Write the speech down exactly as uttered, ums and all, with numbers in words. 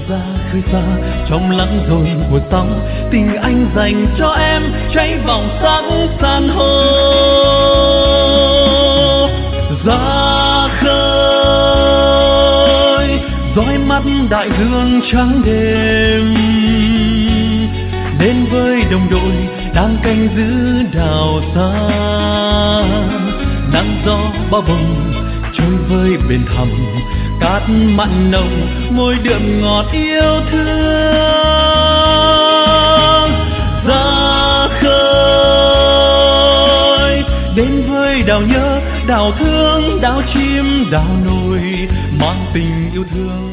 ra khơi xa trong lắng dồn của sóng, tình anh dành cho em cháy vòng sáng san hô. Ra khơi dõi mắt đại dương trắng đêm, đến với đồng đội đang canh giữ đảo xa. Nắng gió bao bồng trôi vơi bên thẳm, cát mặn nồng môi đượm ngọt yêu thương. Ra khơi đến với đảo nhớ, đảo thương, đảo chim, đảo nổi mang tình yêu thương.